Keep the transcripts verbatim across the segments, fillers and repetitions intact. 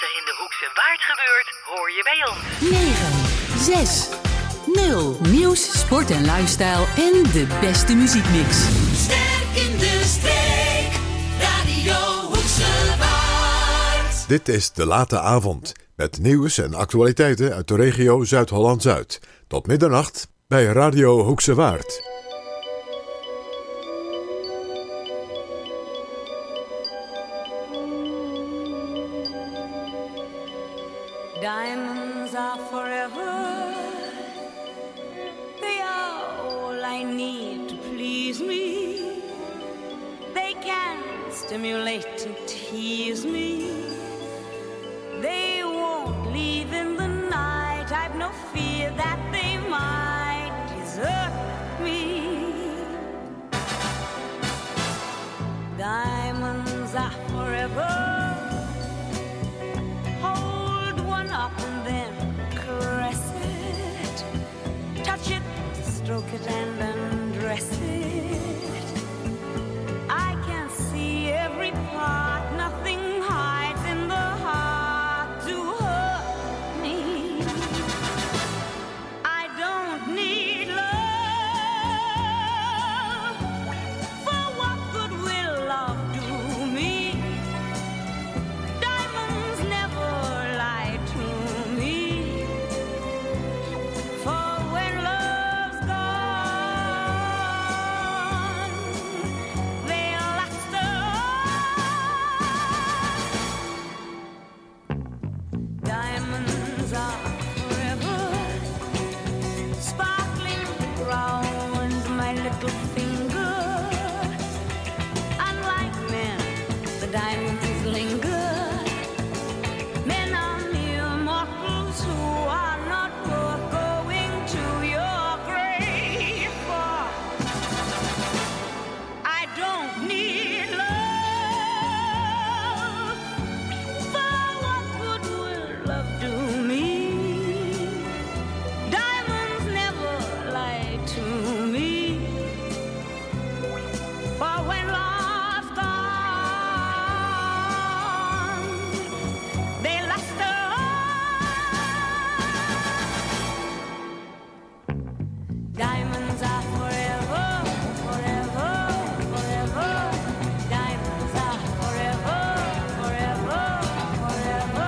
er in de Hoekse Waard gebeurt, hoor je bij ons. negen zes nul Nieuws, sport en lifestyle en de beste muziekmix. Sterk in de streek, Radio Hoekse Waard. Dit is De Late Avond, met nieuws en actualiteiten uit de regio Zuid-Holland-Zuid. Tot middernacht bij Radio Hoekse Waard. Diamonds are forever. They are all I need to please me. They can stimulate and tease me. They won't leave in the night. I've no fear that they might desert me. Diamonds are forever. Up and then caress it, touch it, stroke it and undress it. I can see every part, nothing hides in the heart to hurt me. I don't need love, for what good will love do me? Diamonds never lie to me, for when love's gone, they'll last on. Diamonds are forever, sparkling round my little finger. Unlike men, the diamonds linger. Men are mere mortals who are not worth going to your grave for. I don't need love, for what good will love do me? Diamonds never lie to me, for when love's gone, they last on. Diamonds are forever, forever, forever. Diamonds are forever, forever, forever,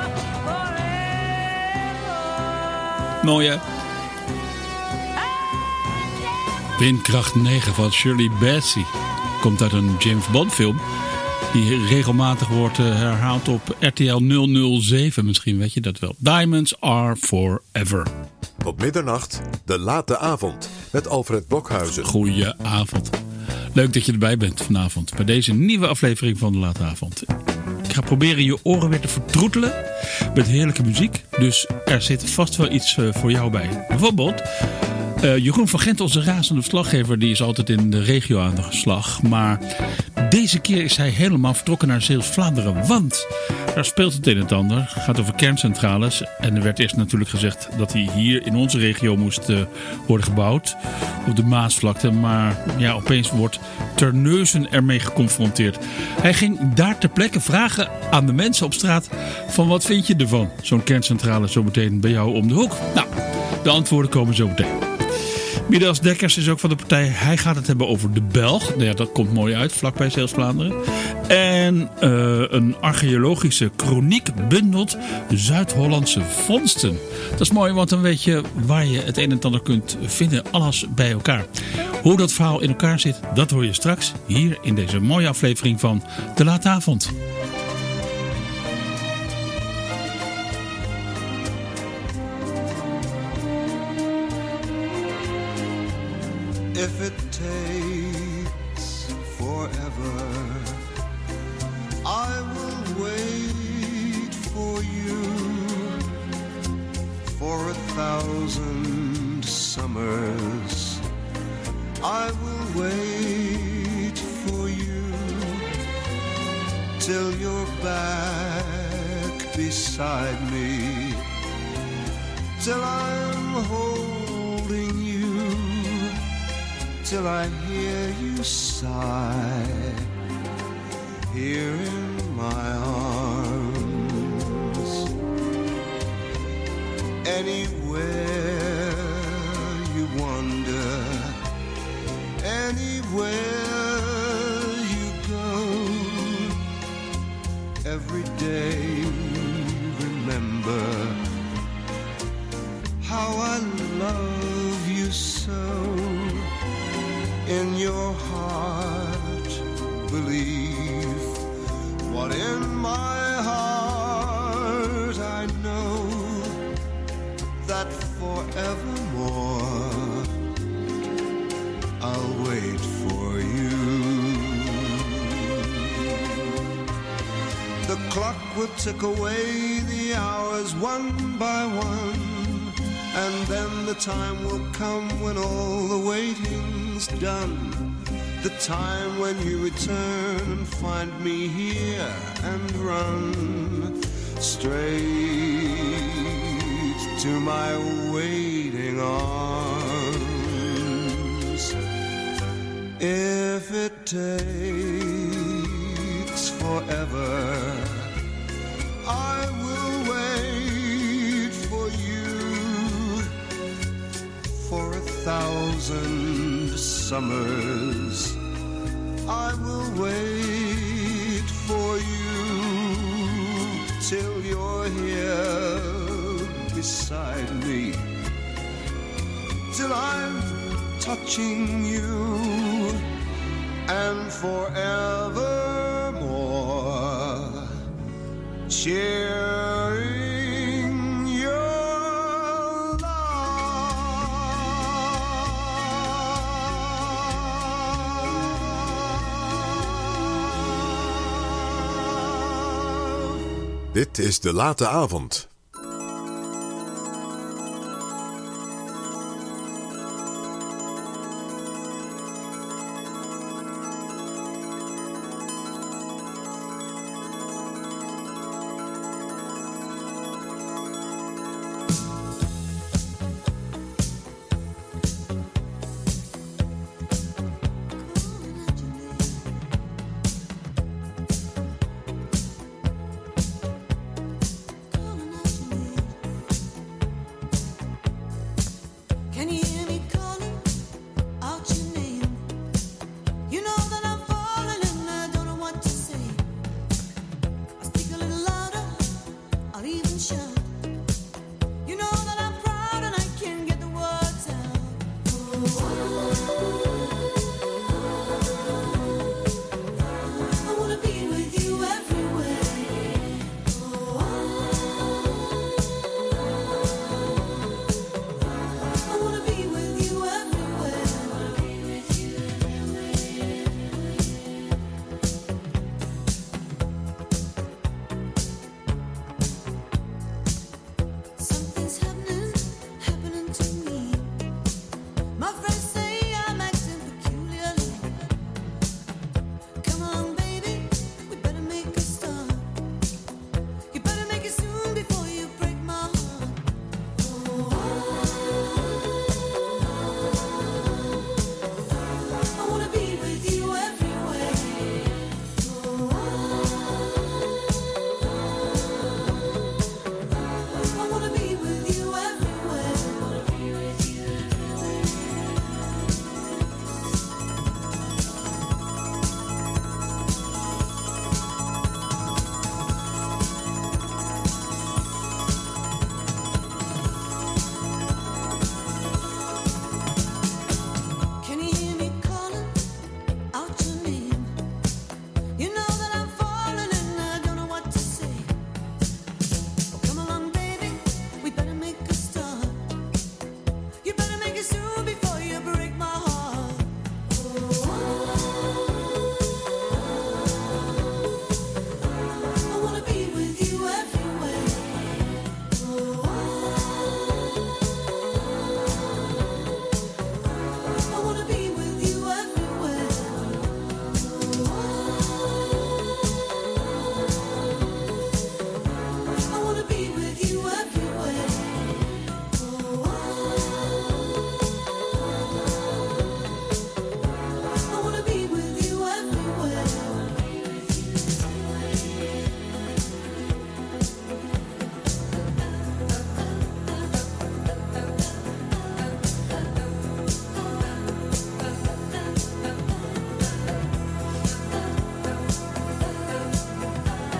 forever. Mooi hè? Windkracht negen van Shirley Bassey. Komt uit een James Bond film. Die regelmatig wordt uh, herhaald op R T L nul nul zeven. Misschien weet je dat wel. Diamonds are forever. Tot middernacht, De Late Avond, met Alfred Blokhuizen. Goedenavond. Leuk dat je erbij bent vanavond. Bij deze nieuwe aflevering van De Late Avond. Ik ga proberen je oren weer te vertroetelen met heerlijke muziek. Dus er zit vast wel iets uh, voor jou bij. Bijvoorbeeld uh, Jeroen van Gent, onze razende verslaggever, die is altijd in de regio aan de slag. Maar deze keer is hij helemaal vertrokken naar Zeeuws-Vlaanderen. Want daar speelt het een en het ander. Het gaat over kerncentrales. En er werd eerst natuurlijk gezegd dat hij hier in onze regio moest uh, worden gebouwd. Op de Maasvlakte. Maar ja, opeens wordt Terneuzen ermee geconfronteerd. Hij ging daar ter plekke vragen aan de mensen op straat van wat vind je ervan? Zo'n kerncentrale zo meteen bij jou om de hoek. Nou, de antwoorden komen zo meteen. Midas Dekkers is ook van de partij. Hij gaat het hebben over de Belg. Nou ja, dat komt mooi uit, vlakbij Zeeuws-Vlaanderen. En uh, een archeologische kroniek bundelt Zuid-Hollandse vondsten. Dat is mooi, want dan weet je waar je het een en ander kunt vinden. Alles bij elkaar. Hoe dat verhaal in elkaar zit, dat hoor je straks hier in deze mooie aflevering van De Late Avond. If it takes forever, I will wait for you for a thousand summers. I will wait for you till you're back beside me, till I'm holding you, till I hear you sigh here in my arms. Anywhere you wander, anywhere you go, every day remember how I love you so. In your heart believe what in my heart I know, that forevermore I'll wait for you. The clock will tick away the hours one by one, and then the time will come when all the waiting's done. The time when you return and find me here and run straight to my waiting arms. If it takes forever, I will wait for you for a thousand summers. I will wait for you till you're here beside me, till I'm touching you, and forevermore cheering your love. Dit is De Late Avond.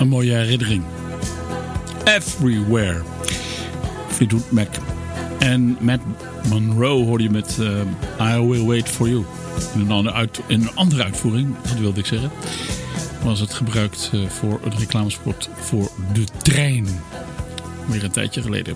Een mooie herinnering. Everywhere. Fleetwood Mac. En Matt Monroe hoorde je met uh, I Will Wait For You. In een, andere uit, in een andere uitvoering, dat wilde ik zeggen. Was het gebruikt uh, voor het reclamespot voor de trein. Weer een tijdje geleden.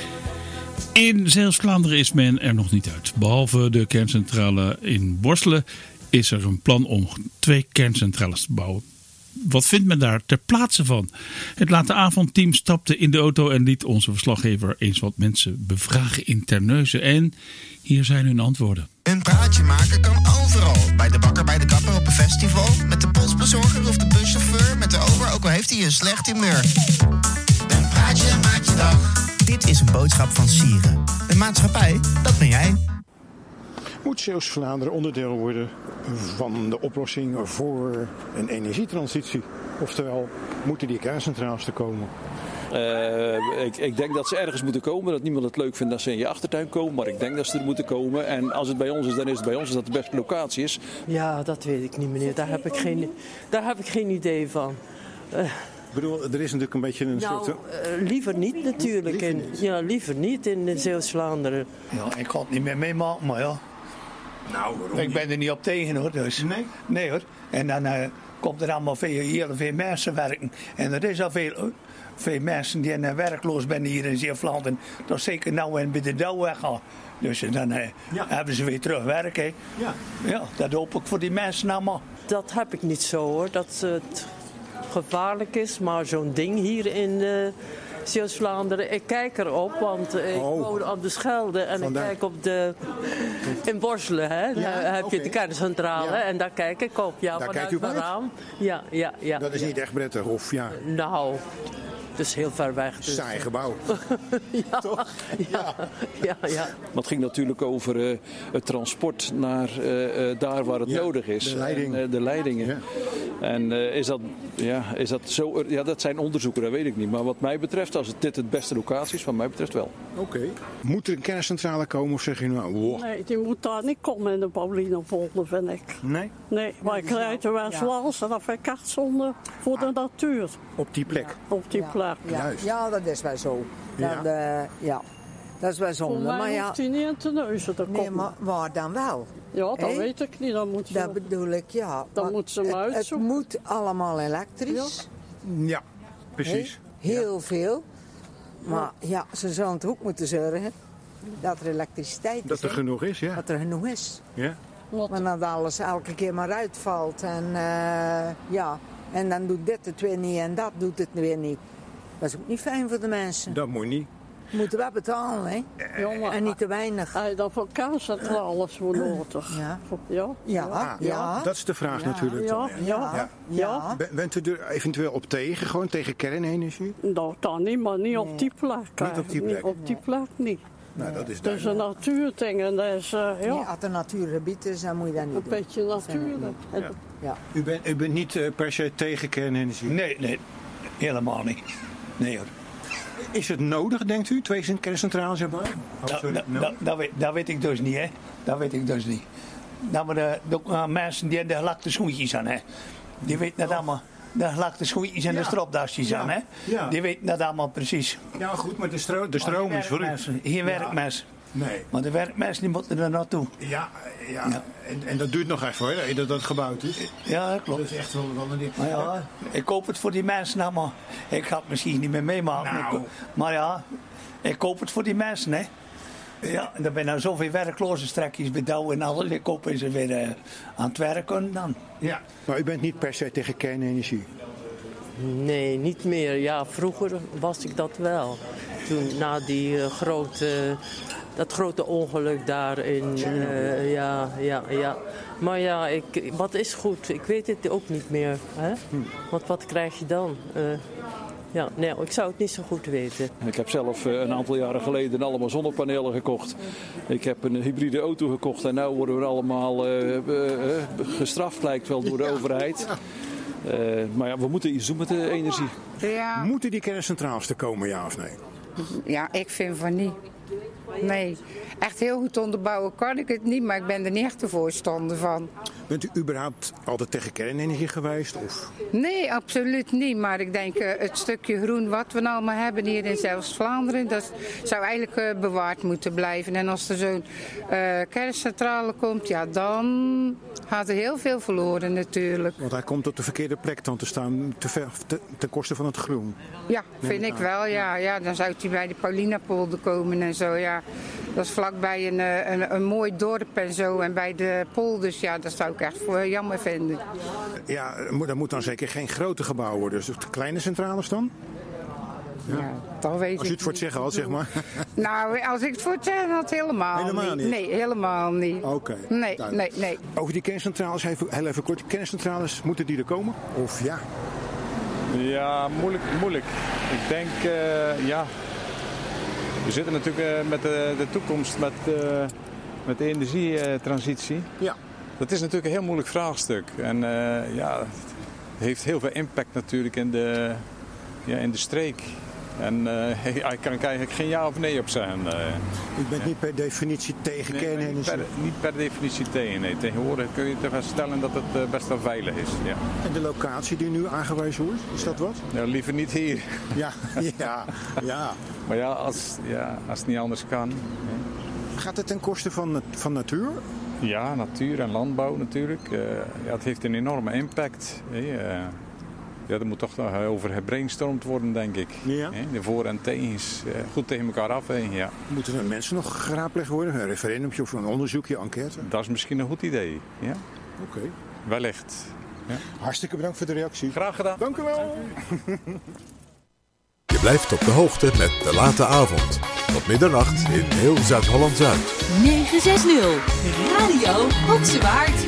In Zeeuws-Vlaanderen is men er nog niet uit. Behalve de kerncentrale in Borselen is er een plan om twee kerncentrales te bouwen. Wat vindt men daar ter plaatse van? Het late avondteam stapte in de auto en liet onze verslaggever eens wat mensen bevragen in Terneuzen. En hier zijn hun antwoorden. Een praatje maken kan overal. Bij de bakker, bij de kapper, op een festival. Met de postbezorger of de buschauffeur. Met de ober, ook al heeft hij een slecht humeur. Een praatje maakt je dag. Dit is een boodschap van Sieren. De maatschappij, dat ben jij. Moet Zeeuws-Vlaanderen onderdeel worden van de oplossing voor een energietransitie? Oftewel, moeten die kerncentrales er komen? Uh, ik, ik denk dat ze ergens moeten komen. Dat niemand het leuk vindt dat ze in je achtertuin komen. Maar ik denk dat ze er moeten komen. En als het bij ons is, dan is het bij ons. Als dat de beste locatie is. Ja, dat weet ik niet, meneer. Daar heb ik geen, daar heb ik geen idee van. Uh, Ik bedoel, er is natuurlijk een beetje een nou, soort... Uh, liever niet natuurlijk. Liever in, niet. Ja, liever niet in Zeeuws-Vlaanderen. Ja, ik ga het niet meer meemaken, maar ja. Nou, waarom Ik ben er niet op tegen hoor, dus. Nee? Nee hoor. En dan uh, komt er allemaal veel, heel veel mensen werken. En er is al veel, uh, veel mensen die uh, werkloos zijn hier in Zeeuws-Vlaanderen. Dat is zeker nou en bij de dauw weggaan. Dus uh, dan uh, ja. hebben ze weer terug werk. Hè. Ja. Ja, dat hoop ik voor die mensen allemaal. Dat heb ik niet zo hoor, dat het gevaarlijk is. Maar zo'n ding hier in uh, Zeeuws-Vlaanderen, ik kijk erop, want uh, ik oh. woon aan de Schelde en Vandaar. Ik kijk op de... In Borselen, hè, ja, daar heb okay. je de kerncentrale ja. En daar kijk ik op. Ja, daar vanuit mijn raam. Ja, ja, ja. Dat is ja. niet echt prettig, of ja? Nou, het is heel ver weg. Dus. Saai gebouw. ja, toch? Ja, ja, ja. Maar het ging natuurlijk over uh, het transport naar uh, uh, daar waar het ja, nodig is. De leiding. En, uh, de leidingen. Ja. En uh, is, dat, ja, is dat zo? Ja, dat zijn onderzoeken, dat weet ik niet. Maar wat mij betreft, als het dit het beste locatie is, wat mij betreft wel. Oké. Okay. Moet er een kerncentrale komen of zeg je nou... Wow. Nee, die moet daar niet komen in de Paulinepolder, vind ik. Nee? Nee, maar ik rijd er wel eens langs en dat vind ik echt zonde voor de natuur. Op die plek? Ja. Op die ja. plek. Ja. Ja, dat is wel zo. Ja. Dat, uh, ja. Dat is wel zonde. Voor mij maar ja, hoeft hij niet in Terneuzen te komen. Nee, maar waar dan wel? Ja, dat hey? weet ik niet. Dan moet ze, dat bedoel ik, ja. Dan moet ze hem het, uitzoeken. Het moet allemaal elektrisch. Ja, ja precies. Hey? Heel ja. veel. Maar ja. ja, ze zullen toch ook moeten zorgen dat er elektriciteit dat is. Dat er genoeg is, ja. Dat er genoeg is. Ja. Maar dat alles elke keer maar uitvalt. En uh, ja, en dan doet dit het weer niet en dat doet het weer niet. Dat is ook niet fijn voor de mensen. Dat moet niet. Moeten we betalen, hè? Ja, maar, en niet te weinig. Hij dan voor kerncentrales voor nodig. Ja. Ja. Ja. Ah, ja. ja. Dat is de vraag ja. natuurlijk. Ja. Ja. Ja. Ja. Ja. Bent u er eventueel op tegen, gewoon tegen kernenergie? Nou, dan niet, maar niet nee. op die plek. Niet op die plek? Niet op die plek niet. Nou, dat is dat is een natuurding en dat is, uh, ja. Nee, als het een natuurgebied is, dan moet je dat niet een doen. Een beetje natuurlijk. Ja. Ja. U, bent, u bent niet uh, per se tegen kernenergie? Nee, nee, helemaal niet. Nee hoor. Is het nodig, denkt u, twee kerncentrales erbij? Oh, da, da, da, dat, weet, dat weet ik dus niet, hè. Dat weet ik dus niet. Dat we de, de uh, mensen die de gelakte schoentjes aan, hè. Die weten dat oh. allemaal. De gelakte schoentjes en ja. de stropdasjes ja. aan, hè. Ja. Die weten dat allemaal precies. Ja, goed, maar de, stro de stroom is voor u. Geen ja. werkmensen. Nee. Maar de werkmensen die moeten er naartoe. Ja, ja. ja. En, en dat duurt nog even hoor, dat dat gebouwd is. Ja, dat klopt. Dat is echt wel, wel een ding. Maar ja, ik koop het voor die mensen allemaal. Ik ga het misschien niet meer meemaken. Nou. Maar ja, ik koop het voor die mensen, hè. Ja, en er zijn nou zoveel werkloze strekjes bij Douw en alles. Ik hoop ze weer uh, aan het werken dan. Ja, maar u bent niet per se tegen kernenergie? Nee, niet meer. Ja, vroeger was ik dat wel. Toen na die uh, grote, dat grote ongeluk daar in, uh, ja, ja, ja. Maar ja, ik, wat is goed? Ik weet het ook niet meer. Hè? Hm. Want wat krijg je dan? Uh, Ja, nee, ik zou het niet zo goed weten. Ik heb zelf een aantal jaren geleden allemaal zonnepanelen gekocht. Ik heb een hybride auto gekocht en nu worden we allemaal uh, uh, gestraft, lijkt wel, door de overheid. Uh, maar ja, we moeten iets doen met de energie. Ja. Moeten die kerncentrales er komen, ja of nee? Ja, ik vind van niet. Nee, echt heel goed onderbouwen kan ik het niet, maar ik ben er niet echt de voorstander van. Bent u überhaupt altijd tegen kernenergie geweest? Of? Nee, absoluut niet. Maar ik denk uh, het stukje groen wat we allemaal hebben hier in Zeeuws-Vlaanderen, dat zou eigenlijk uh, bewaard moeten blijven. En als er zo'n uh, kerncentrale komt, ja, dan gaat er heel veel verloren natuurlijk. Want hij komt op de verkeerde plek dan te staan, te ver, te, ten koste van het groen. Ja, vind ik wel. Ja, ja, dan zou hij bij de Paulinapolder komen en zo. Ja. Dat is vlakbij een, een, een mooi dorp en zo. En bij de polders, ja, dat zou ik echt voor jammer vinden. Ja, dat moet dan zeker geen grote gebouw worden. Dus kleine centrales dan? Ja, ja dat weet ik. Als u het voor het zeggen had, zeg maar. Nou, als ik het voor het zeggen had, helemaal, helemaal niet. niet. Nee, helemaal niet. Oké. Okay, nee, nee, nee. Over die kerncentrales, heel even kort. Kerncentrales, moeten die er komen? Of ja? Ja, moeilijk. moeilijk. Ik denk, uh, ja... We zitten natuurlijk uh, met de, de toekomst, met, uh, met de energietransitie. Ja. Dat is natuurlijk een heel moeilijk vraagstuk. En uh, ja, het heeft heel veel impact natuurlijk in de, ja, in de streek. En uh, ik kan er eigenlijk geen ja of nee op zijn. Uh, U bent ja. niet per definitie tegen nee, kernenergie? Niet per, niet per definitie tegen. Nee. Tegenwoordig kun je toch stellen dat het uh, best wel veilig is. Ja. En de locatie die nu aangewezen wordt, is dat wat? Ja, liever niet hier. Ja, ja, ja. Maar ja als, ja, als het niet anders kan. Ja. Gaat het ten koste van, van natuur? Ja, natuur en landbouw natuurlijk. Uh, ja, het heeft een enorme impact. Uh, ja, er moet toch nog over gebrainstormd worden, denk ik. Ja. De voor- en tegens uh, goed tegen elkaar afwegen. Ja. Moeten er mensen nog geraadpleegd worden? Een referendumje of een onderzoekje, enquête? Dat is misschien een goed idee. Ja. Oké. Okay. Wellicht. Ja. Hartstikke bedankt voor de reactie. Graag gedaan. Dank u wel. Je blijft op de hoogte met De Late Avond. Tot middernacht in heel Zuid-Holland-Zuid. negen zes nul Radio Hoekse Waard.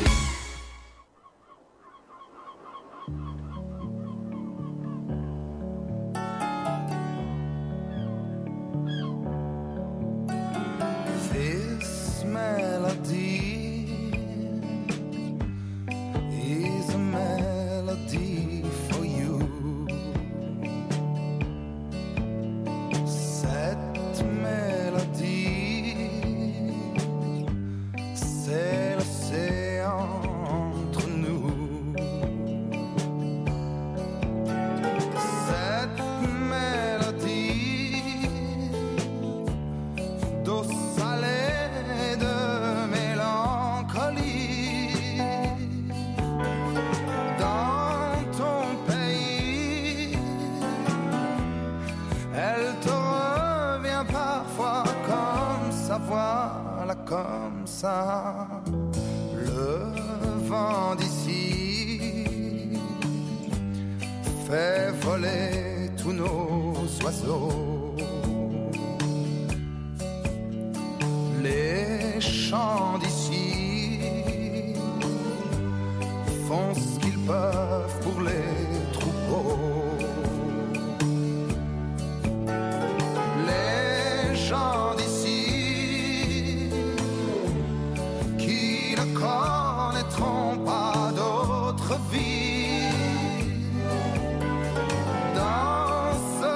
This melody is a melody for you. Cette mélodie, c'est l'océan entre nous. Cette mélodie d'eau salée de mélancolie. Dans ton pays, elle te revient parfois comme ça, voilà comme ça. Le vent d'ici fait voler tous nos oiseaux. Les chants d'ici font ce qu'ils peuvent pour les troupeaux. Les gens d'ici qui ne connaîtront pas d'autre vie dans ce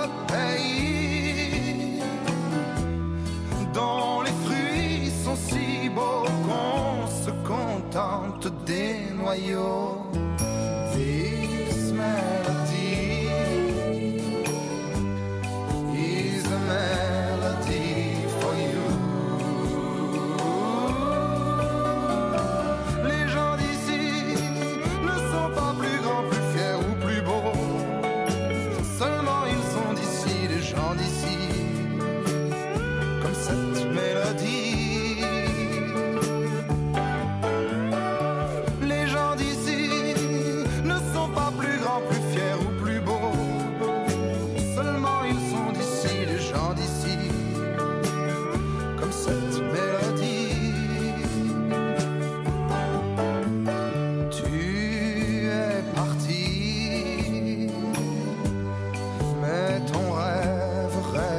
pays dont les fruits sont si beaux qu'on se contente des noyaux. This melody is a melody for you. Les gens d'ici ne sont pas plus grands, plus fiers ou plus beaux. Seulement ils sont d'ici, les gens d'ici, comme cette mélodie. Les gens d'ici ne sont pas plus grands, plus fiers ou plus beaux. Seulement ils sont d'ici, les gens d'ici, comme cette mélodie. Tu es parti, mais ton rêve reste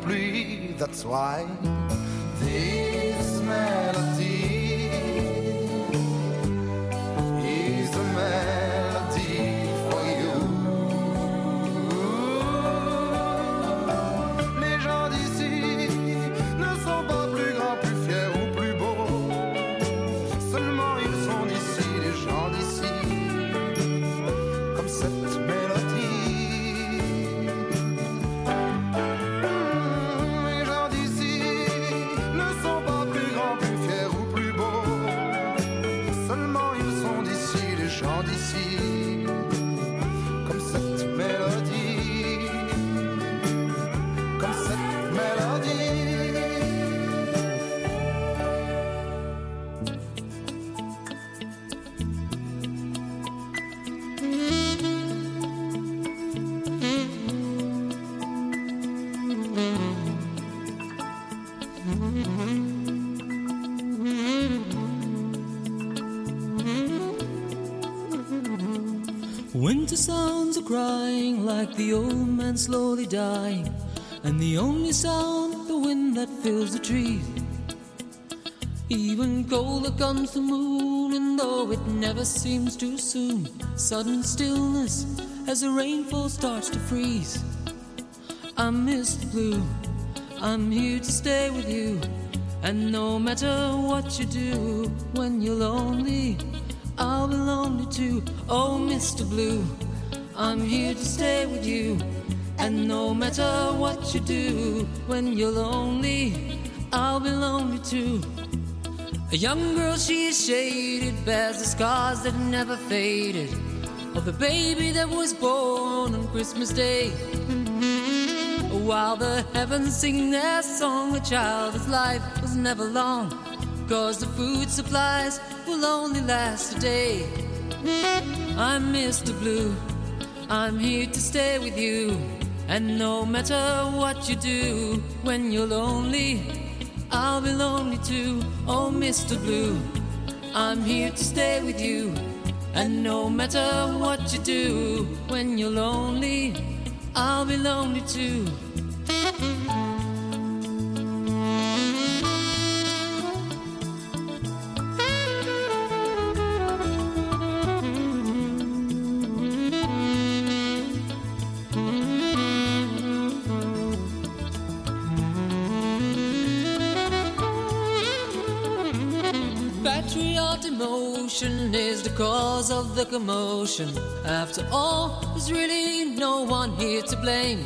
pluie. That's why this melody is a melody for you. Les gens d'ici ne sont pas plus grands, plus fiers ou plus beaux. Seulement ils sont d'ici, les gens d'ici, comme cette mélodie. Les gens d'ici ne sont pas plus grands, plus fiers ou plus beaux. Seulement ils sont d'ici, les gens d'ici, comme cette mélodie, comme cette mélodie. Winter sounds are crying like the old man slowly dying, and the only sound the wind that fills the trees. Even colder comes the moon, and though it never seems too soon, sudden stillness as the rainfall starts to freeze. I'm Mister Blue, I'm here to stay with you, and no matter what you do, when you're lonely, I'll be lonely too. Oh, Mister Blue, I'm here to stay with you, and no matter what you do, when you're lonely, I'll be lonely too. A young girl, she is shaded, bears the scars that never faded, of the baby that was born on Christmas Day. While the heavens sing their song, a child's life was never long, 'cause the food supplies will only last a day. I'm Mister Blue, I'm here to stay with you, and no matter what you do, when you're lonely, I'll be lonely too. Oh, Mister Blue, I'm here to stay with you, and no matter what you do, when you're lonely, I'll be lonely too. Patriot emotion is the cause of the commotion. After all, there's really no one here to blame.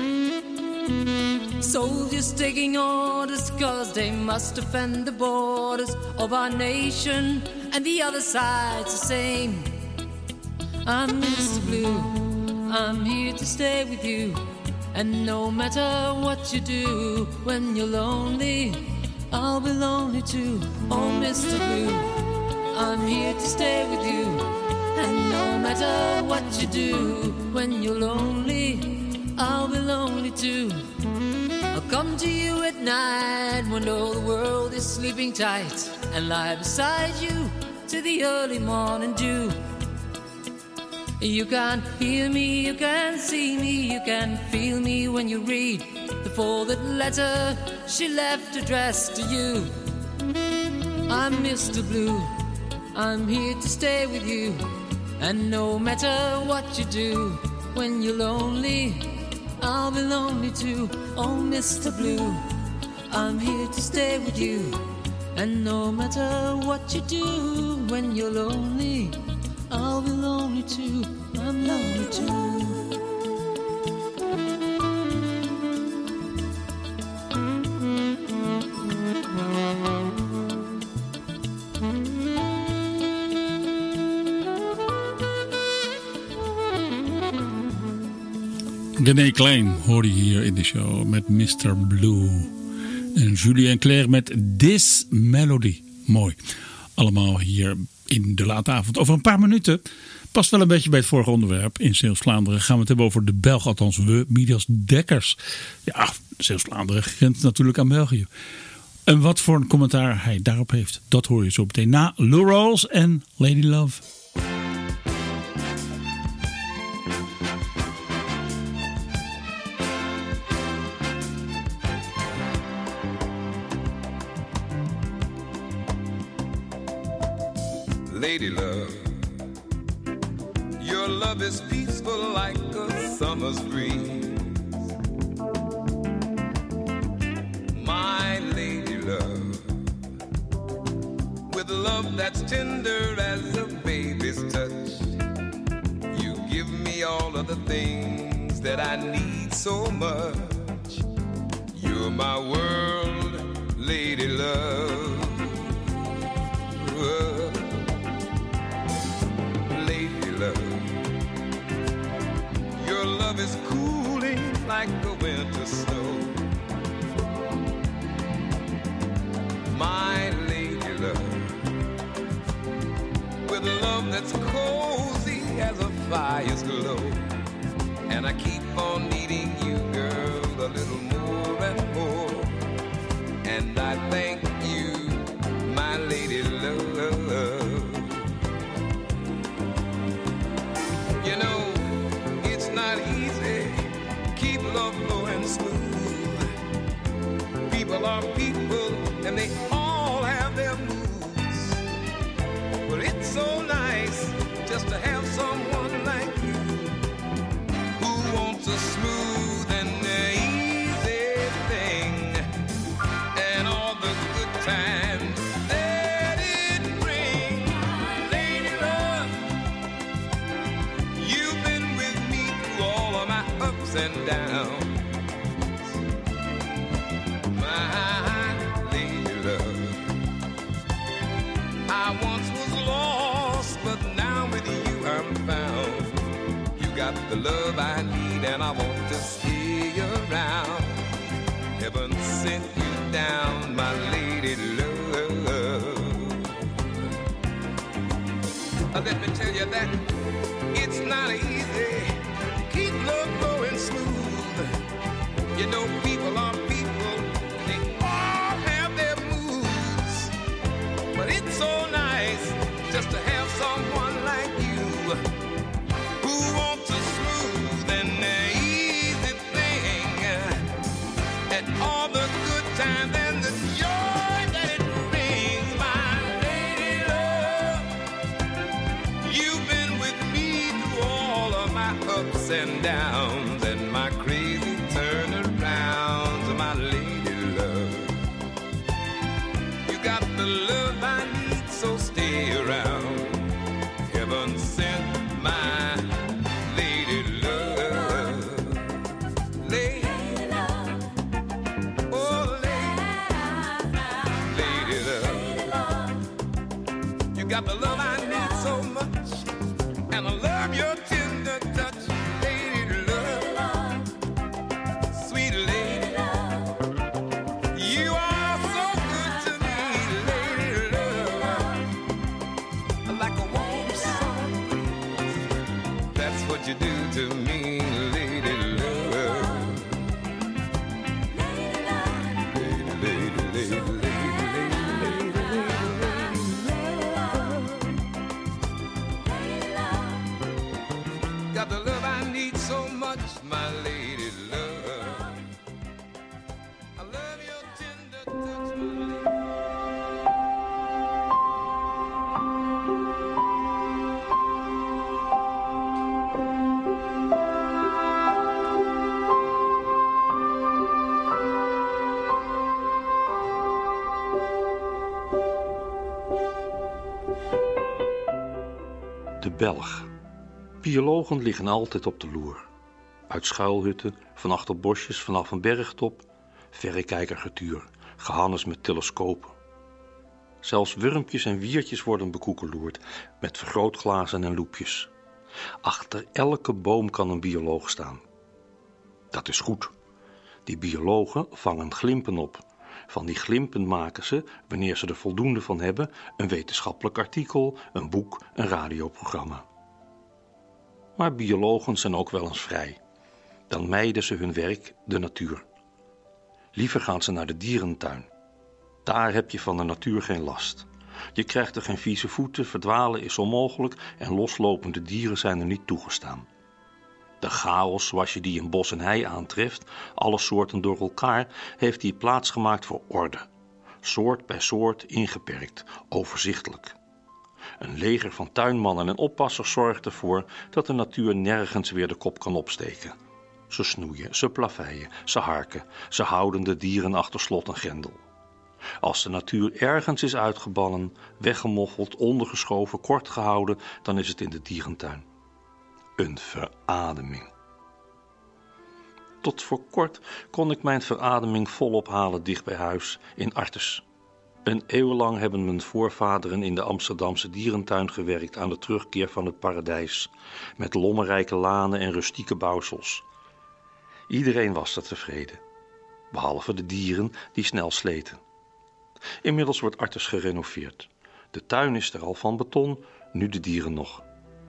Soldiers taking orders 'cause they must defend the borders of our nation, and the other side's the same. I'm Mister Blue, I'm here to stay with you, and no matter what you do, when you're lonely, I'll be lonely too. Oh, Mister Blue, I'm here to stay with you, and no matter what you do, when you're lonely, I'll be lonely too. I'll come to you at night when all the world is sleeping tight, and lie beside you to the early morning dew. You can hear me, you can see me, you can feel me when you read the folded letter she left addressed to you. I'm Mister Blue, I'm here to stay with you, and no matter what you do, when you're lonely, I'll be lonely too. Oh, Mister Blue, I'm here to stay with you, and no matter what you do, when you're lonely, I'll be lonely too. I'm lonely too. René Klein hoorde je hier in de show met Mister Blue. En Julie en Claire met This Melody. Mooi. Allemaal hier in de late avond. Over een paar minuten, past wel een beetje bij het vorige onderwerp. In Zeeuws-Vlaanderen gaan we het hebben over de Belg, althans we, Midas Dekkers. Ja, Zeeuws-Vlaanderen grenst natuurlijk aan België. En wat voor een commentaar hij daarop heeft, dat hoor je zo meteen na Lou Rawls en Lady Love. lady love. Your love is peaceful like a summer's breeze. My lady love, with love that's tender as a baby's touch, you give me all of the things that I need so much. You're my world, lady love. Uh, lady love, your love is cooling like the winter snow. My lady love, with love that's cozy as a fire's glow. And I keep on needing you, girl, a little more and more. And I thank you, my lady love. You know, it's not easy, keep love flowing smooth. People are people, and they all have their moods. But it's so nice just to have someone like you who wants a smooth and easy thing, and all the good times that it brings. Lady love, you've been with me through all of my ups and downs. My lady love, I once was lost, but now with you I'm found. You got the love I need, and I want to stay around. Heaven sent you down, my lady love. Uh, Let me tell you that it's not easy. Keep love flowing smooth. You know, people are people, they all have their moods. But it's so nice just to have someone like you who wants a smooth and easy thing, and all the good times and the joy that it brings. My lady love, you've been with me through all of my ups and downs and my crazy turnarounds. My lady love, you got the love I need, so stay around. Heaven sent my lady love. Lady love, oh lady, lady love. You got the love I need so much, and I love your tender touch. Lady love, sweet lady love, you are so good to me. Lady love, like a warm sun breeze. That's what you do to me, lady love. Lady, lady, lady, lady, lady, lady love. Got the love I need so much, my lady love. I love your tender touch, my lady. De Belg. Biologen liggen altijd op de loer. Uit schuilhutten, van achter bosjes, vanaf een bergtop, verrekijkergetuur, gehannes met telescopen. Zelfs wurmpjes en wiertjes worden bekoekeloerd met vergrootglazen en loepjes. Achter elke boom kan een bioloog staan. Dat is goed. Die biologen vangen glimpen op. Van die glimpen maken ze, wanneer ze er voldoende van hebben, een wetenschappelijk artikel, een boek, een radioprogramma. Maar biologen zijn ook wel eens vrij. Dan mijden ze hun werk, de natuur. Liever gaan ze naar de dierentuin. Daar heb je van de natuur geen last. Je krijgt er geen vieze voeten, verdwalen is onmogelijk en loslopende dieren zijn er niet toegestaan. De chaos, zoals je die in bos en hei aantreft, alle soorten door elkaar, heeft hier plaats gemaakt voor orde. Soort bij soort ingeperkt, overzichtelijk. Een leger van tuinmannen en oppassers zorgt ervoor dat de natuur nergens weer de kop kan opsteken. Ze snoeien, ze plaveien, ze harken, ze houden de dieren achter slot en grendel. Als de natuur ergens is uitgebannen, weggemoffeld, ondergeschoven, kort gehouden, dan is het in de dierentuin. Een verademing. Tot voor kort kon ik mijn verademing volop halen dicht bij huis, in Artes. Een eeuw lang hebben mijn voorvaderen in de Amsterdamse dierentuin gewerkt aan de terugkeer van het paradijs, met lommerrijke lanen en rustieke bouwsels. Iedereen was er tevreden, behalve de dieren die snel sleten. Inmiddels wordt Artes gerenoveerd. De tuin is er al van beton, nu de dieren nog.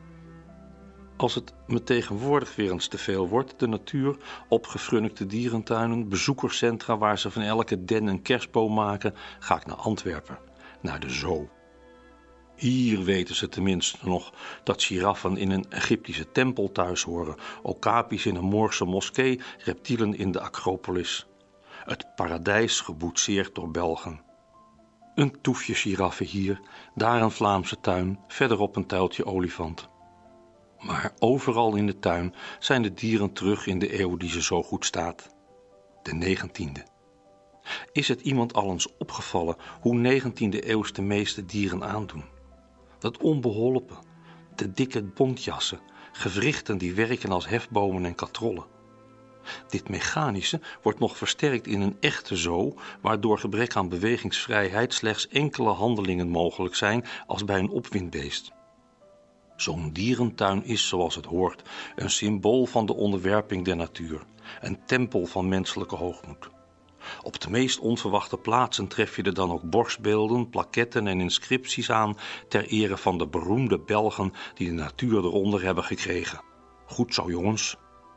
Als het me tegenwoordig weer eens te veel wordt, de natuur, opgefrunnikte dierentuinen, bezoekerscentra waar ze van elke den een kerstboom maken, ga ik naar Antwerpen, naar de zoo. Hier weten ze tenminste nog dat giraffen in een Egyptische tempel thuis horen, okapis in een Moorse moskee, reptielen in de Acropolis. Het paradijs geboetseerd door Belgen. Een toefje giraffen hier, daar een Vlaamse tuin, verderop een tuiltje olifant. Maar overal in de tuin zijn de dieren terug in de eeuw die ze zo goed staat. De negentiende. Is het iemand al eens opgevallen hoe negentiende eeuws de meeste dieren aandoen? Dat onbeholpen, de dikke bontjassen, gewrichten die werken als hefbomen en katrollen. Dit mechanische wordt nog versterkt in een echte zoo, waar door gebrek aan bewegingsvrijheid slechts enkele handelingen mogelijk zijn als bij een opwindbeest. Zo'n dierentuin is, zoals het hoort, een symbool van de onderwerping der natuur, een tempel van menselijke hoogmoed. Op de meest onverwachte plaatsen tref je er dan ook borstbeelden, plaketten en inscripties aan ter ere van de beroemde Belgen die de natuur eronder hebben gekregen. Goed zo, jongens.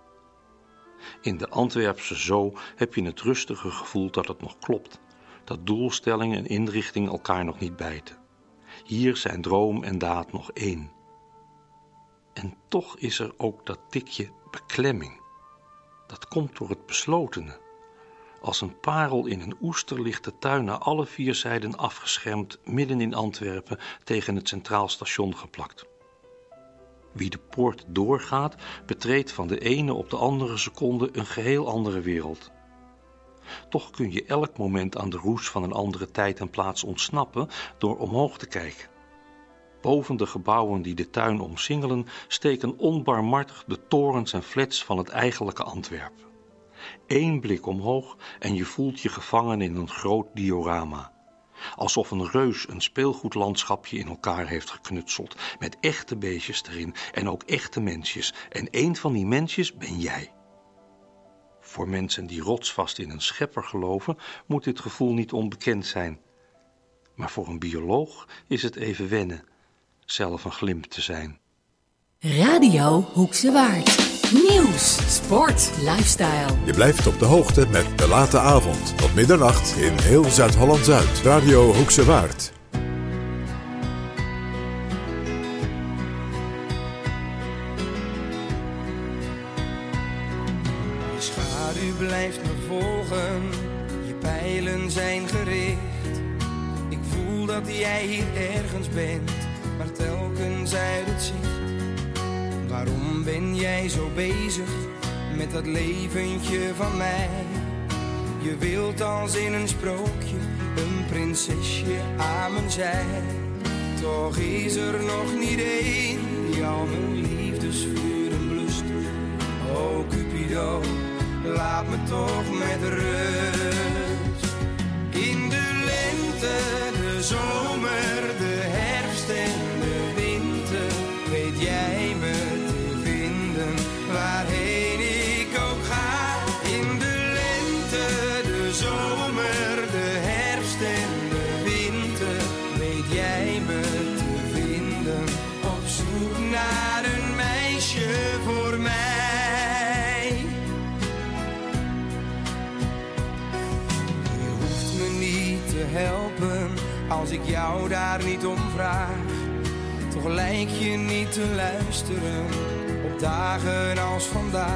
In de Antwerpse zoo heb je het rustige gevoel dat het nog klopt, dat doelstelling en inrichting elkaar nog niet bijten. Hier zijn droom en daad nog één. En toch is er ook dat tikje beklemming. Dat komt door het beslotene. Als een parel in een oester ligt de tuin naar alle vier zijden afgeschermd, midden in Antwerpen, tegen het Centraal Station geplakt. Wie de poort doorgaat, betreedt van de ene op de andere seconde een geheel andere wereld. Toch kun je elk moment aan de roes van een andere tijd en plaats ontsnappen door omhoog te kijken. Boven de gebouwen die de tuin omsingelen steken onbarmhartig de torens en flats van het eigenlijke Antwerpen. Eén blik omhoog en je voelt je gevangen in een groot diorama. Alsof een reus een speelgoedlandschapje in elkaar heeft geknutseld, met echte beestjes erin en ook echte mensjes. En één van die mensjes ben jij. Voor mensen die rotsvast in een schepper geloven, moet dit gevoel niet onbekend zijn. Maar voor een bioloog is het even wennen, zelf een glimp te zijn. Radio Hoekse Waard. Nieuws, sport, lifestyle. Je blijft op de hoogte met De Late Avond. Tot middernacht in heel Zuid-Holland-Zuid. Radio Hoekse Waard. Je schaduw blijft me volgen. Je pijlen zijn gericht. Ik voel dat jij hier ergens bent, maar telkens uit het zicht. Waarom ben jij zo bezig met dat leventje van mij? Je wilt als in een sprookje een prinsesje aan mijn zij. Toch is er nog niet één die al mijn liefdesvuren blust. Oh Cupido, laat me toch met rust. In de lente, de zomer, de herfst en de winter weet jij me te vinden, waarheen ik ook ga. In de lente, de zomer, de herfst en de winter weet jij me te vinden. Op zoek naar een meisje voor mij. Je hoeft me niet te helpen als ik jou daar niet om vraag. Toch lijk je niet te luisteren op dagen als vandaag.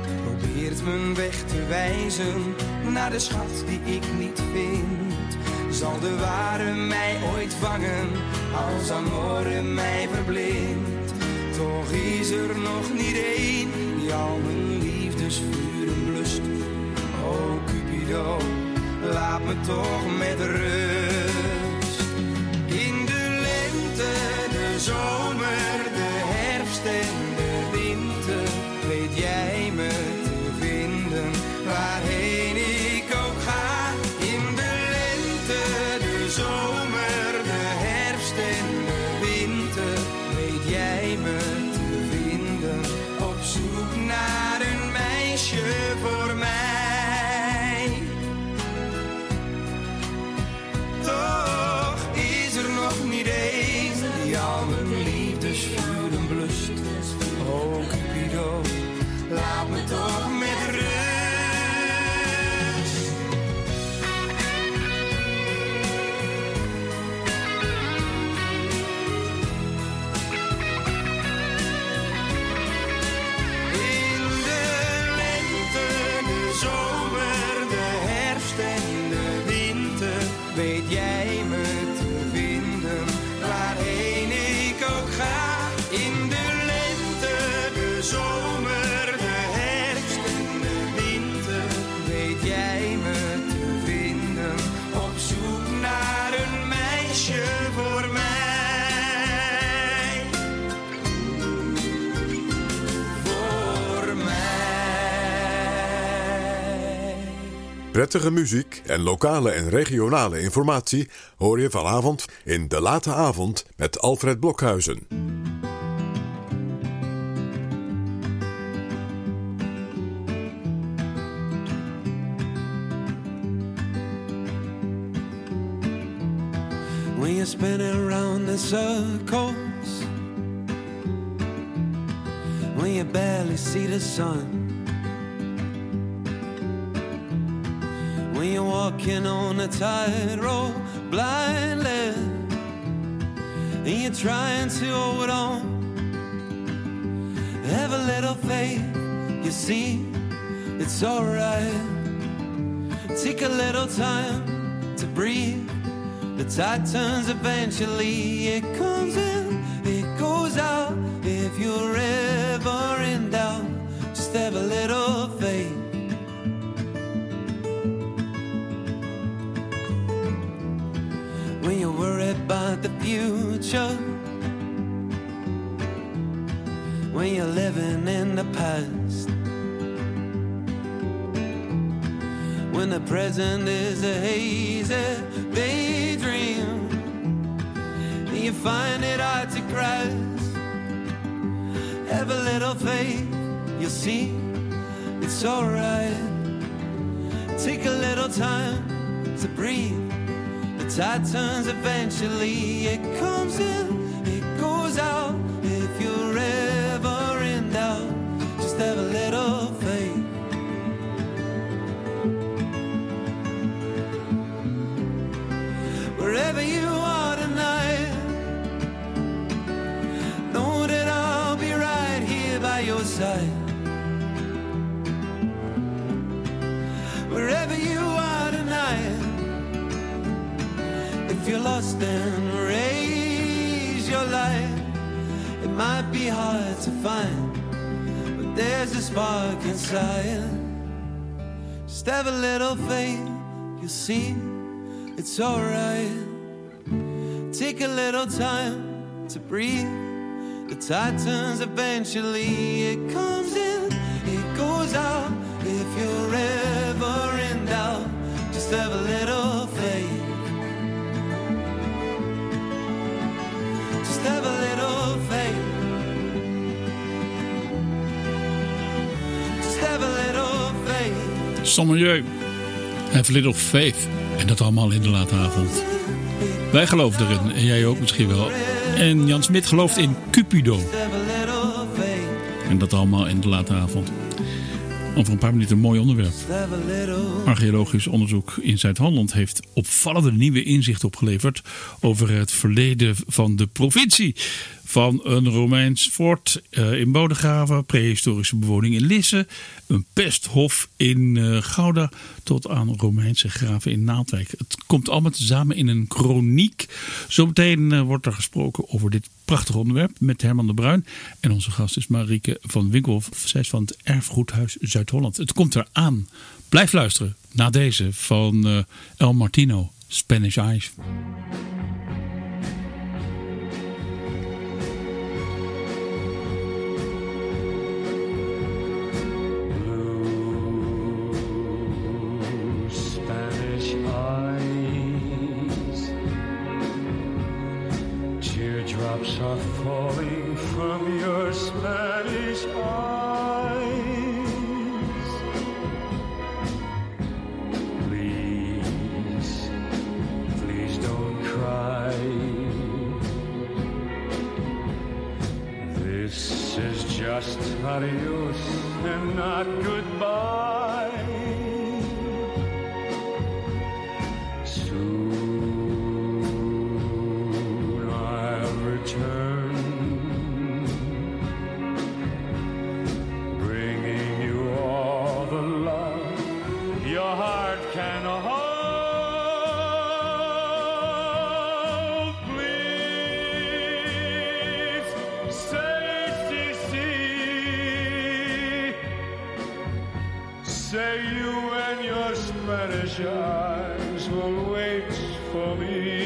Probeert mijn weg te wijzen naar de schat die ik niet vind. Zal de ware mij ooit vangen, als amore mij verblindt? Toch is er nog niet één, die al mijn liefdesvuren blust. O Cupido, laat me toch met rust. In de lente, de zomer, de herfst en de winter, weet jij me te vinden, waarheen ik ook ga. In de lente, de zomer, de herfst en de winter, weet jij me te vinden, op zoek naar een meisje voor mij. Toch is er nog niet één, die al mijn liefdesvuren blust. O Cupido, laat me toch met rust. In de lente, de zomer, de herfst en de winter, weet jij me te vinden, waarheen ik ook ga. In de lente, de zomer, de herfst en de winter, weet jij me te vinden, op zoek naar een meisje voor mij. Voor mij. Prettige muziek en lokale en regionale informatie hoor je vanavond in De Late Avond met Alfred Blokhuizen. When you're spinning around in circles, when you barely see the sun, when you're walking on a tightrope blindly, and you're trying to hold on, have a little faith, you see, it's alright. Take a little time to breathe. The tide turns eventually, it comes in, it goes out. If you're ever in doubt, just have a little faith. When you're worried about the future, when you're living in the past, when the present is a hazy daydream, and you find it hard to grasp, have a little faith, you'll see, it's alright. Take a little time to breathe. The tide turns eventually, it comes in, it goes out. If you're ever in doubt, just have a little faith. Wherever you are tonight, know that I'll be right here by your side. Wherever you are tonight, if you're lost, then raise your light. It might be hard to find, but there's a spark inside. Just have a little faith, you'll see, it's alright. Take a little time to breathe. The tide turns eventually, it comes in, it goes out. If you're ever in doubt, just have a little faith. Just have a little faith. Just have a little faith. Sommelieu, have a little faith. En dat allemaal in de late avond. Wij geloven erin, en jij ook misschien wel. En Jan Smit gelooft in Cupido. En dat allemaal in de late avond. Over een paar minuten een mooi onderwerp. Archeologisch onderzoek in Zuid-Holland heeft opvallende nieuwe inzicht opgeleverd over het verleden van de provincie. Van een Romeins fort uh, in Bodegraven, prehistorische bewoning in Lisse, een pesthof in uh, Gouda tot aan Romeinse graven in Naaldwijk. Het komt allemaal samen in een kroniek. Zometeen uh, wordt er gesproken over dit prachtige onderwerp met Herman de Bruin. En onze gast is Marieke van Winkelhof. Zij is van het Erfgoedhuis Zuid-Holland. Het komt eraan. Blijf luisteren naar deze van uh, El Martino, Spanish Eyes. Drops are falling from your Spanish eyes. Please, please don't cry. This is just adios and not goodbye. Bringing you all the love your heart can hold. Please say, see, see. Say you and your Spanish eyes will wait for me.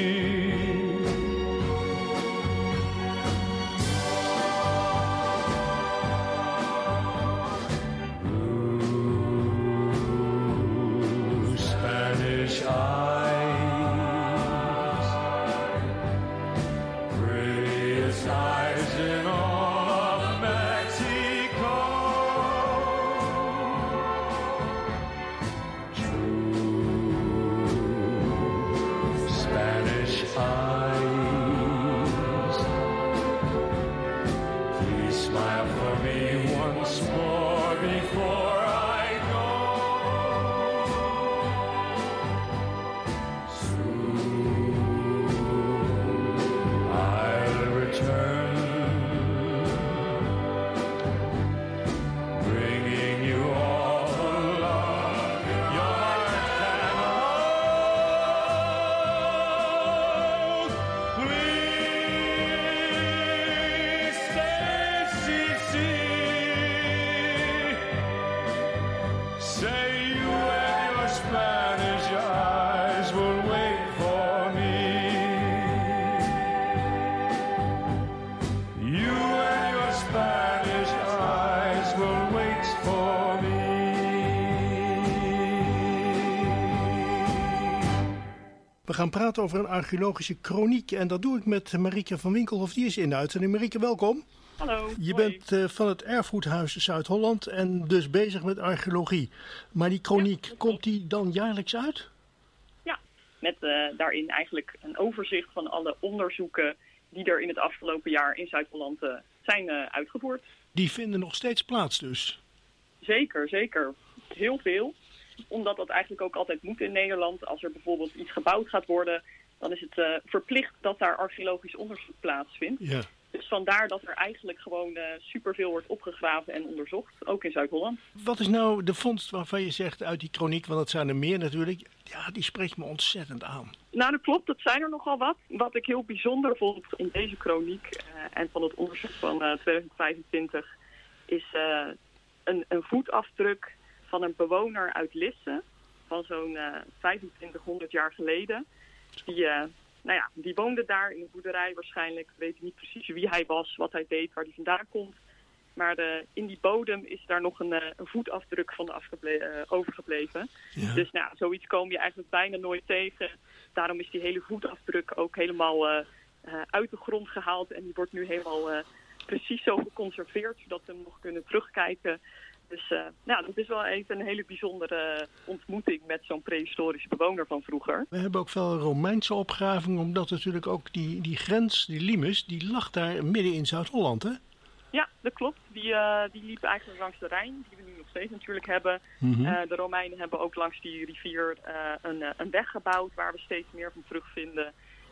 We gaan praten over een archeologische kroniek en dat doe ik met Marieke van Winkelhof. Die is in de uitzending. Marieke, welkom. Hallo. Je hoi. bent uh, van het Erfgoedhuis Zuid-Holland en dus bezig met archeologie. Maar die kroniek, ja, komt die dan jaarlijks uit? Ja, met uh, daarin eigenlijk een overzicht van alle onderzoeken die er in het afgelopen jaar in Zuid-Holland uh, zijn uh, uitgevoerd. Die vinden nog steeds plaats dus? Zeker, zeker. Heel veel. Omdat dat eigenlijk ook altijd moet in Nederland. Als er bijvoorbeeld iets gebouwd gaat worden, dan is het uh, verplicht dat daar archeologisch onderzoek plaatsvindt. Ja. Dus vandaar dat er eigenlijk gewoon uh, superveel wordt opgegraven en onderzocht, ook in Zuid-Holland. Wat is nou de vondst waarvan je zegt uit die kroniek, want dat zijn er meer natuurlijk, ja, die spreekt me ontzettend aan. Nou, dat klopt, dat zijn er nogal wat. Wat ik heel bijzonder vond in deze kroniek uh, en van het onderzoek van uh, twintig vijfentwintig is uh, een, een voetafdruk van een bewoner uit Lisse van zo'n uh, vijfentwintighonderd jaar geleden. Die, uh, nou ja, die woonde daar in een boerderij waarschijnlijk. We weten niet precies wie hij was, wat hij deed, waar hij vandaan komt. Maar de, in die bodem is daar nog een, uh, een voetafdruk van afgeble- uh, overgebleven. Ja. Dus nou, zoiets kom je eigenlijk bijna nooit tegen. Daarom is die hele voetafdruk ook helemaal uh, uh, uit de grond gehaald. En die wordt nu helemaal uh, precies zo geconserveerd, zodat we hem nog kunnen terugkijken. Dus uh, nou, dat is wel even een hele bijzondere ontmoeting met zo'n prehistorische bewoner van vroeger. We hebben ook veel Romeinse opgravingen, omdat natuurlijk ook die, die grens, die limes, die lag daar midden in Zuid-Holland, hè? Ja, dat klopt. Die, uh, die liep eigenlijk langs de Rijn, die we nu nog steeds natuurlijk hebben. Mm-hmm. Uh, de Romeinen hebben ook langs die rivier uh, een, uh, een weg gebouwd waar we steeds meer van terugvinden.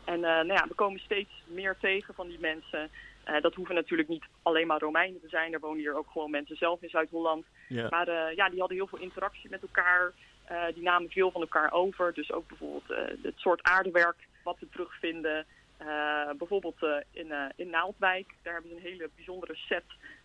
En uh, nou ja, we komen steeds meer tegen van die mensen. Uh, dat hoeven natuurlijk niet alleen maar Romeinen te zijn. Er wonen hier ook gewoon mensen zelf in Zuid-Holland. Ja. Maar uh, ja, die hadden heel veel interactie met elkaar. Uh, die namen veel van elkaar over. Dus ook bijvoorbeeld uh, het soort aardewerk wat we terugvinden. Uh, bijvoorbeeld uh, in, uh, in Naaldwijk. Daar hebben ze een hele bijzondere set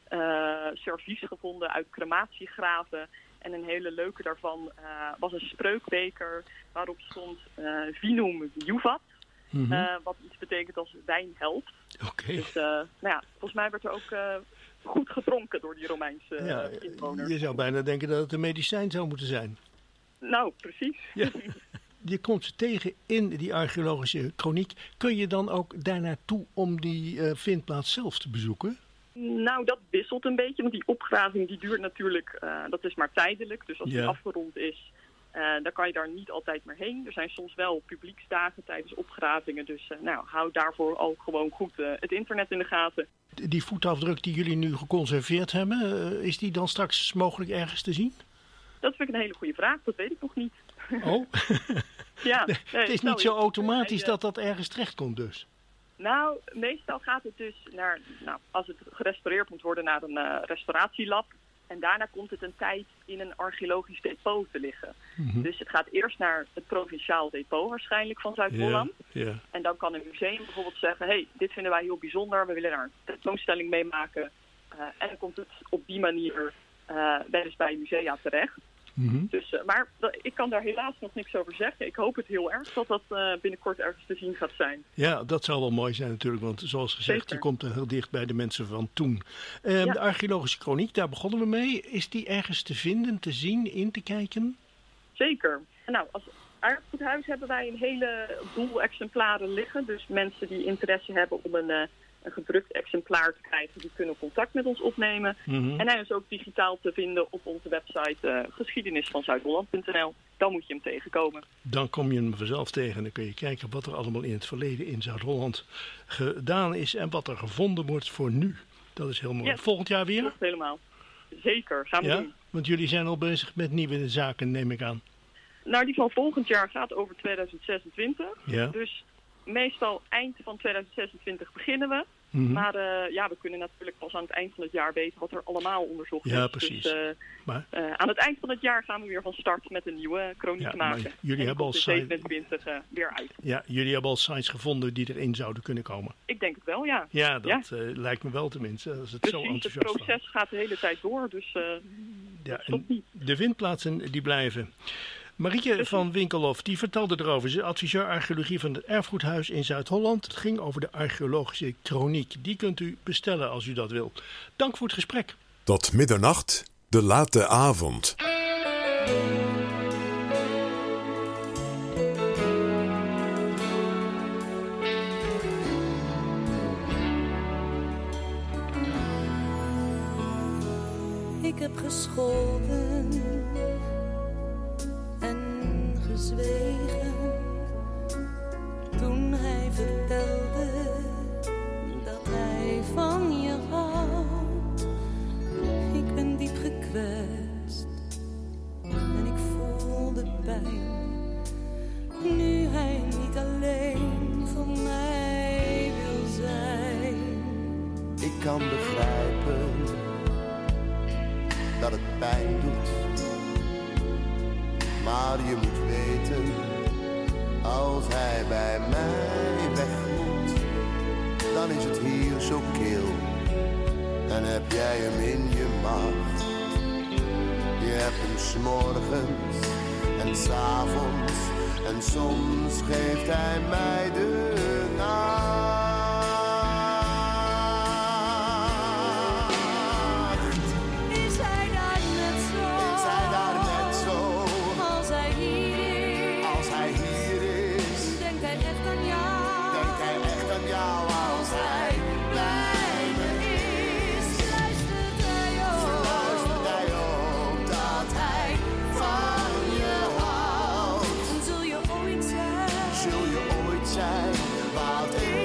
uh, servies gevonden uit crematiegraven. En een hele leuke daarvan uh, was een spreukbeker waarop stond uh, Vinum Juvat. Mm-hmm. Uh, wat iets betekent als wijn helpt. Okay. Dus uh, nou ja, volgens mij werd er ook uh, goed gedronken door die Romeinse uh, ja, inwoners. Je zou bijna denken dat het een medicijn zou moeten zijn. Nou, precies. Ja. Je komt ze tegen in die archeologische kroniek. Kun je dan ook daar naartoe om die uh, vindplaats zelf te bezoeken? Nou, dat wisselt een beetje, want die opgraving die duurt natuurlijk, uh, dat is maar tijdelijk. Dus als ja. die afgerond is, uh, dan kan je daar niet altijd meer heen. Er zijn soms wel publieksdagen tijdens opgravingen, dus uh, nou, hou daarvoor ook gewoon goed uh, het internet in de gaten. Die voetafdruk die jullie nu geconserveerd hebben, uh, is die dan straks mogelijk ergens te zien? Dat vind ik een hele goede vraag, dat weet ik nog niet. Oh? Ja, nee, het is niet zo automatisch dat dat ergens terecht komt dus. Nou, meestal gaat het dus naar, nou, als het gerestaureerd moet worden, naar een uh, restauratielab. En daarna komt het een tijd in een archeologisch depot te liggen. Mm-hmm. Dus het gaat eerst naar het provinciaal depot waarschijnlijk van Zuid-Holland. Yeah, yeah. En dan kan een museum bijvoorbeeld zeggen, hé, hey, dit vinden wij heel bijzonder. We willen daar een tentoonstelling mee maken. Uh, en dan komt het op die manier uh, wel eens bij musea terecht. Mm-hmm. Dus, uh, maar d- ik kan daar helaas nog niks over zeggen. Ik hoop het heel erg dat dat uh, binnenkort ergens te zien gaat zijn. Ja, dat zou wel mooi zijn natuurlijk. Want zoals gezegd, Zeker. Je komt er heel dicht bij de mensen van toen. Uh, ja. De archeologische kroniek, daar begonnen we mee. Is die ergens te vinden, te zien, in te kijken? Zeker. Nou, als Erfgoedhuis hebben wij een hele boel exemplaren liggen. Dus mensen die interesse hebben om een... Uh, een gedrukt exemplaar te krijgen, die kunnen contact met ons opnemen. Mm-hmm. En hij is ook digitaal te vinden op onze website uh, geschiedenis van Zuid-Holland punt n l. Dan moet je hem tegenkomen. Dan kom je hem vanzelf tegen en dan kun je kijken wat er allemaal in het verleden in Zuid-Holland gedaan is en wat er gevonden wordt voor nu. Dat is heel mooi. Yes. Volgend jaar weer? Dat helemaal. Zeker, gaan we ja? doen. Want jullie zijn al bezig met nieuwe zaken, neem ik aan. Nou, die van volgend jaar gaat over tweeduizend zesentwintig. Ja. Dus meestal eind van tweeduizend zesentwintig beginnen we. Mm-hmm. Maar uh, ja, we kunnen natuurlijk pas aan het eind van het jaar weten wat er allemaal onderzocht ja, is. Precies. Dus uh, maar... uh, aan het eind van het jaar gaan we weer van start met een nieuwe kroniek ja, maken. Jullie en hebben al zevenentwintig uh, weer uit. Ja, jullie hebben al sites gevonden die erin zouden kunnen komen. Ik denk het wel, ja. Ja, dat ja. Uh, lijkt me wel tenminste. Als het precies, zo enthousiast het proces was. gaat de hele tijd door, dus uh, ja, stopt niet. De vindplaatsen die blijven. Marieke van Winkelhof, die vertelde erover. Ze is adviseur archeologie van het Erfgoedhuis in Zuid-Holland. Het ging over de archeologische kroniek. Die kunt u bestellen als u dat wilt. Dank voor het gesprek. Tot middernacht, de late avond. Ik heb gescholden en gezwegen toen hij vertelde dat hij van je houdt. Ik ben diep gekwetst en ik voel de pijn, nu hij niet alleen voor mij wil zijn. Ik kan begrijpen dat het pijn doet, maar je moet weten, als hij bij mij weg moet, dan is het hier zo kil en heb jij hem in je macht. Je hebt hem 's morgens en 's avonds en soms geeft hij mij de nacht. Zul je ooit zijn wat ik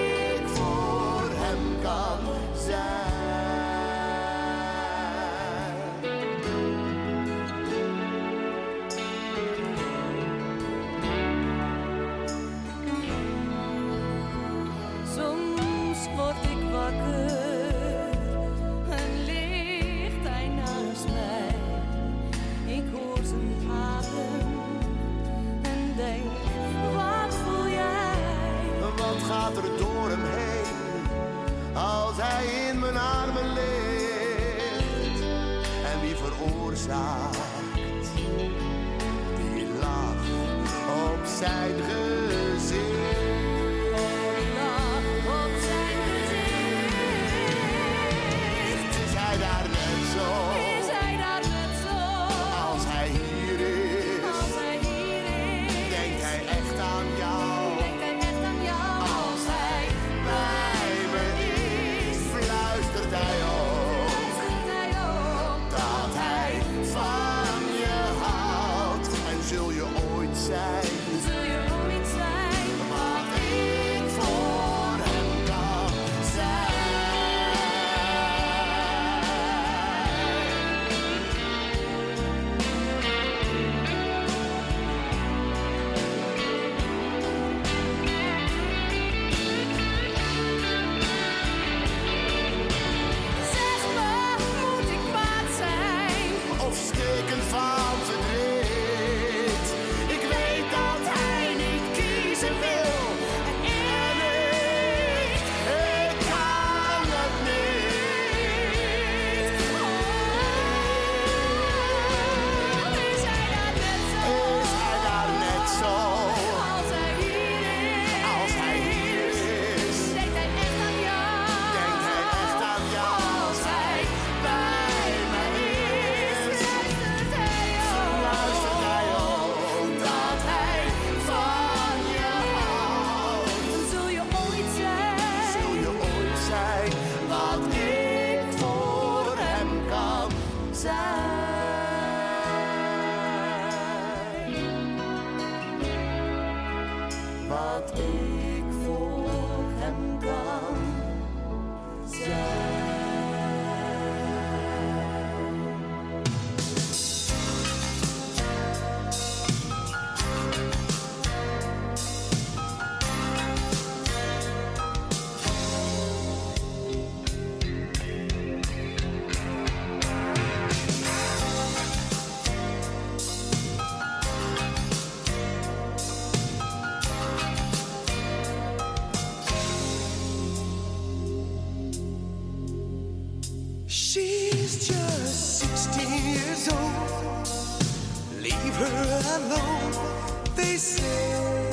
verzakt. Die lach op zijn gezicht. Is hij daar net zo? Is hij daar net zo? Als hij hier is. Als hij hier is. Denkt hij echt aan jou? Denkt hij echt aan jou? Als hij bij me is, fluistert hij ook. Fluistert hij ook. Dat hij van je houdt. En zul je ooit zijn? Zul je ooit zijn? Wat ik voor hem kan zijn. Zeg me, moet ik kwaad zijn? Of stekend van verdriet? Ik weet dat hij niet kiezen wil. En ik, ik kan het niet. Is hij daar net zo? Is hij daar net zo? Als hij hier is. Als hij hier is. Denkt hij echt aan jou? Denkt hij echt aan jou? Als hij bij me is. Fluistert hij ook. Fluistert hij ook. Dat hij van je houdt. Zul je ooit zijn? Zul je ooit zijn? Wat ik voor hem kan zijn. Wat ik voor hem kan zijn. She's just sixteen years old. Leave her alone, they say.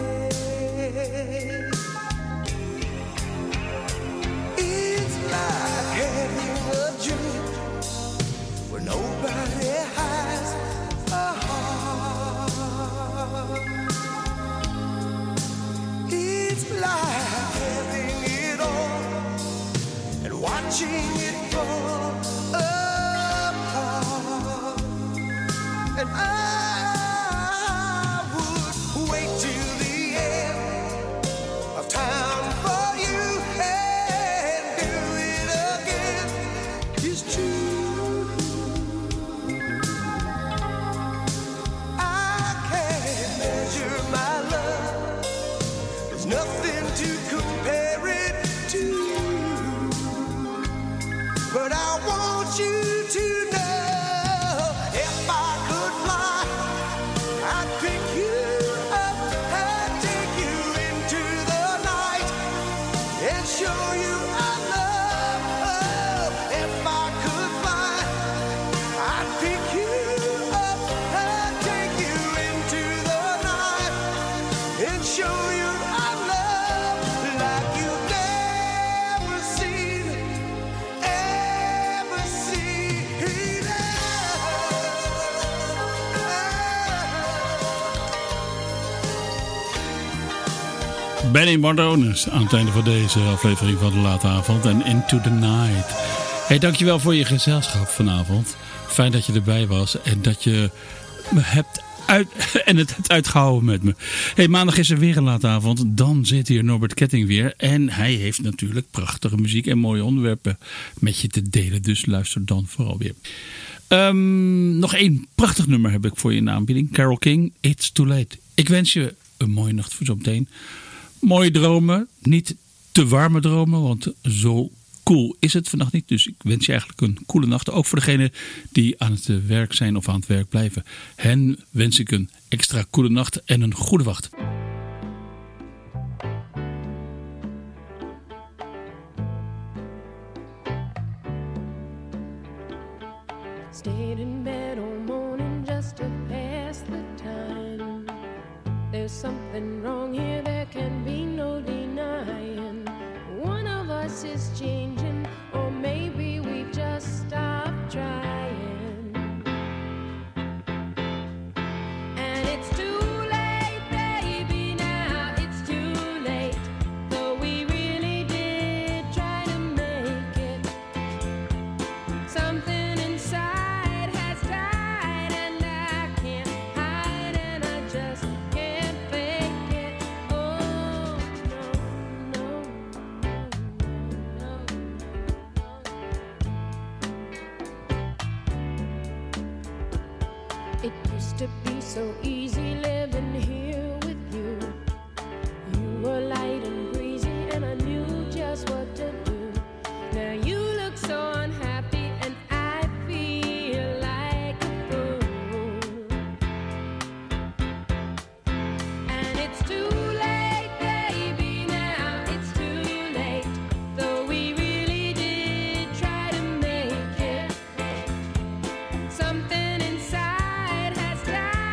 It's like having a dream where nobody has a heart. It's like having it all and watching it fall apart. And I would wait till the end of time for you and do it again. It's true. I can't measure my love. There's nothing to compare it to. But I want you to know, if I could fly, I'd pick you up and take you into the night and show you I love. Oh, if I could fly, I'd pick you up and take you into the night and show you I love like you've never seen. Ever seen Benny Mardones aan het einde van deze aflevering van de Late Avond en Into the Night. Hey, dankjewel voor je gezelschap vanavond. Fijn dat je erbij was en dat je me hebt uit, en het hebt uitgehouden met me. Hey, maandag is er weer een Late Avond. Dan zit hier Norbert Ketting weer. En hij heeft natuurlijk prachtige muziek en mooie onderwerpen met je te delen. Dus luister dan vooral weer. Um, nog één prachtig nummer heb ik voor je in de aanbieding. Carole King, It's Too Late. Ik wens je een mooie nacht voor zo meteen. Mooie dromen. Niet te warme dromen, want zo koel is het vannacht niet. Dus ik wens je eigenlijk een koele nacht. Ook voor degenen die aan het werk zijn of aan het werk blijven. Hen wens ik een extra koele nacht en een goede wacht. Stayed in bed all there's something wrong here, there can be no denying. One of us is changing, or maybe we just stopped trying. And it's too late, baby, now it's too late. Though we really did try to make it. Something inside has died, and I can't hide, and I just can't fake it. Oh, no, no, no, no. It used to be so easy living here with